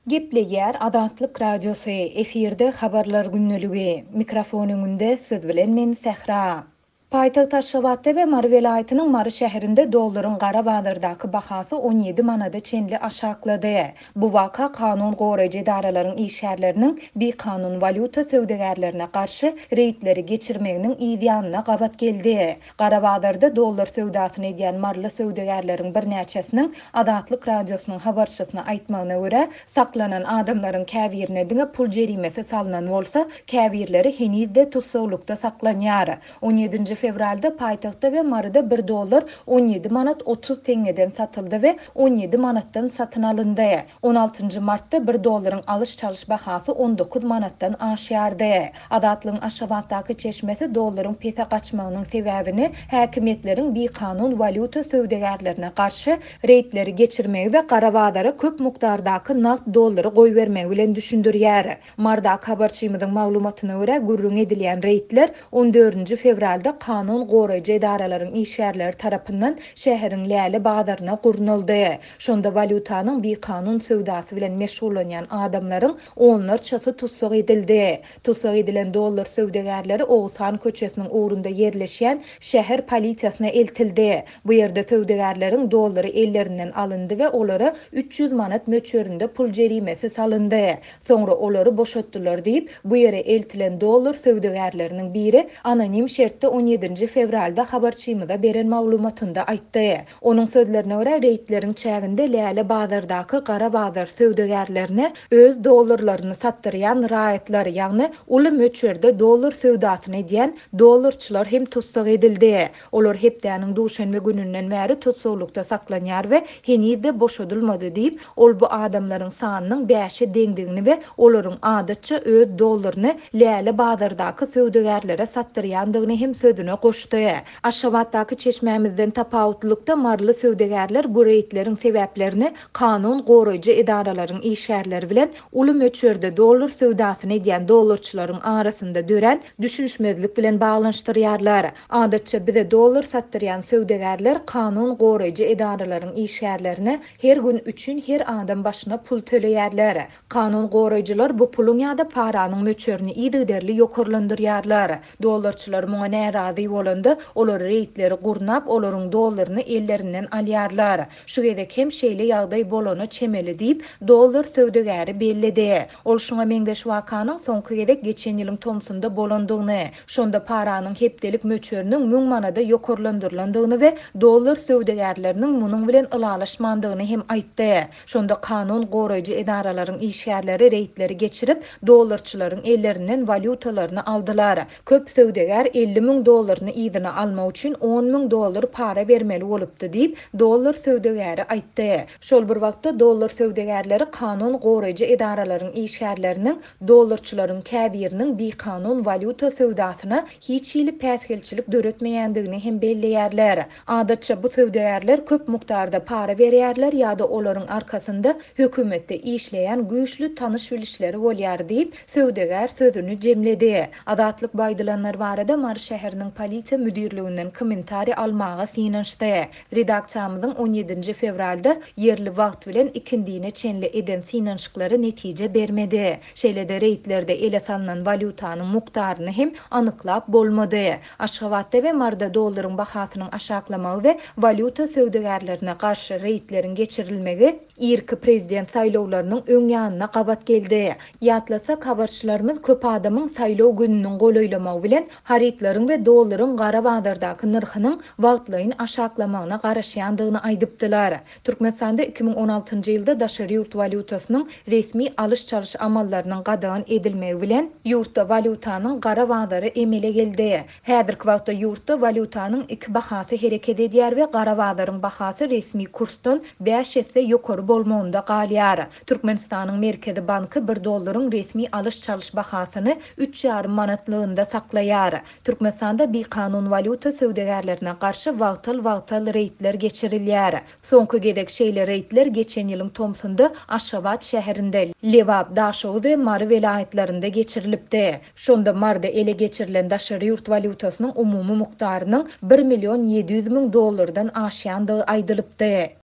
Gepleýär Adatlyk Radiosu efirde habarlar günnüligi. Mikrofonuňynda siz bilen men Sehra. Paýtagy Taşgabatda we Mary welaýatynyň Mary şäherinde dollaryň gara bazardaky bahasy 17 manada çenli aşaklady. Bu waka kanun goraýjy edaralaryň işgärleriniň bir kanun valyuta söwdegärlerine garşy reýtleri geçirmeginiň ýanyna gabat geldi. Gara bazarda dollar söwdasyny edýän marly söwdegärleriň bir näçesiniň Adatlyk Radiosynyň habarçysyna aýtmagyna görä, saklanan adamlaryň käbirine diňe pul jerimesi salynan bolsa, käbirleri henizde tutsaglykda saklanýar. 17 fevralda paýtagtda we Maryda 1 dollar 17 manat 30 teňeden satyldy we 17 manatdan satyn alyndy. 16 martda 1 dollaryň alış çalış bahasy 19 manatdan aşýardy. Adatlyň Aşgabatdaky çeşmesi dollaryň pese gaçmagynyň sebäbini häkimetleriň bir kanun valyuta söwdegärlerine garşy reýtleri geçirmegi we gara bazara köp mukdardaky naqd dollary goýbermegi bilen düşündirýär. Marda habarçymyzyň maglumatyna görä gürrüň edilýän reýtler 14 fevralda kanun goraýjy edaralaryň işgärleri tarapyndan şäheriň läli bazaryna gurnuldy. Şonda valyutanyň bir kanun söwdasy bilen meşgullanýan adamlaryň onlarçasy tutsak edildi. Tutsak edilen dollar söwdegärleri Oğuzhan köçesiniň ugrunda yerleşýän şäher polisiýasyna eltildi. Bu ýerde söwdegärleriň dollary ellerinden alyndy we olara 300 manat möçberinde pul jerimesi salyndy. Soňra olary boşatdylar diýip bu ýere eltilen dollar söwdegärleriniň biri anonim şertde 17 fevralda habarçymyza beren maglumatynda aýtdy. Onuň sözlerine görä reýtlerin çäginde läli bazardaky gara bazar söwdegärlerine öz dollarlaryny satdyrýan raýatlar, ýagny uly möçberde dollar söwdasyny edýän dollarçylar hem tutsak edildi. Olar hepdäniň duşanbe gününden bäri tutsaglykda saklanýar we henizde boşadylmady diýip ol bu adamlaryň sanynyň 5-e deňdigini we olaryň adatça öz dollaryny läli bazardaky söwdegärlere satdyrýandygyny hem sözüne goşdy. Aşgabatdaky çeşmämizden tapawutlykda marly söwdegärler bu reýtleriň sebäplerini kanun goraýjy edaralaryň işgärleri bilen uly möçberde dollar söwdasyny edýän dollarçylaryň arasynda dören düşünşmezlik bilen baglanşdyrýarlar. Adatça bize dollar satdyrýan söwdegärler kanun goraýjy edaralaryň işgärlerine her gün üçün her adam başyna pul töleýärler. Kanun goraýjylar bu pulun ýa-da paranyň möçberini ýygyderli ýokurlandyrýarlar. Dollarçylar muňa närazy bolanda olar reýtleri gurnap olaryň dollaryny ellerinden alýarlar. Şu gedek hem şeýle ýagdaý bolany çemeli diýip dollar söwdegäri bellidi. Ol şuňa meňdeş wakanyň soňky gedek geçen ýylyň tomsunda bolandygyny, şonda paranyň hepdelik möçberiniň 1000 manada ýokurlandyrlandygyny we dollar söwdegärleriniň munyň bilen ylalaşmandygyny hem aýtdy. Şonda kanun goraýjy edaralaryň işgärleri reýtleri geçirip dollarçylaryň ellerinden valyutalaryny aldylar. Köp söwdegär 50.000 dollaryny ýzyna almak üçin 10.000 dollar para bermeli bolupdy diýip dollar söwdegäri aýtdy. Şol bir wagtda dollar söwdegärleri kanun goraýjy edaralaryň işgärleriniň dollarçylaryň käbiriniň bir kanun valyuta söwdasyna hiç ýyly päsgelçilik döretmeýändigini hem belleýärler. Adatça bu söwdegärler köp mukdarda para berýärler ýa-da olaryň arkasynda hökümetde işleýän güýçlü tanış bilişleri bolýar diýip söwdegär sözüni jemledi. Adatlyk baýdylanlar barada Mary şäheriniň polisiýa müdirliginden kommentari almaga synanşdy. Redaksiýamyzyň 17 fevralda yerli wagt bilen ikindiğine çenli eden synanşyklary netije bermedi. Şeýlede reýtlerde ele salynan valyutanyň mukdaryny hem anyklap bolmady. Aşgabatda we Maryda dollaryň bahasynyň aşaklamagy we valyuta söwdegärlerine garşy reýtlerin geçirilmegi irki prezident saýlawlarynyň öň ýanyna gabat geldi. Ýatlasak habarçylarymyz köp adamyň saýlaw gününiň golaýlamagy bilen haritlaryň we dollaryň gara bazardaky nyrhynyň wagtlaýyn aşaklamagyna garaşýandygyny aýdypdylar. Türkmenistanda 2016 ýylda daşary ýurt valyutasynyň resmi alış çalış amallarynyň gadagyn edilmegi bilen ýurtda valyutanyň gara bazary emele geldi. Häzirki wagtda ýurtda valyutanyň iki bahasy hereket edýär we gara bazaryň bahasy resmi kursdan 5 ýetse ýokary bolmagynda galýar. Türkmenistanyň Merkezi Banky 1 dollaryň resmi alış çalış bahasyny 3,5 manatlygynda saklaýar. Türkmenistanda bir kanun valyuta söwdegärlerine garşy wagtal reýtler geçirilýär. Soňky gedek şeýle reýtler geçen ýylyň tomsunda Aşgabat şäherinde, Lewap, Daşow we Mary welaýatlarynda geçirilipdi. Şonda Maryda ele geçirilen daşary ýurt valyutasynyň umumy mukdarynyň 1.700.000 dollardan aşýandygy aýdylypdy.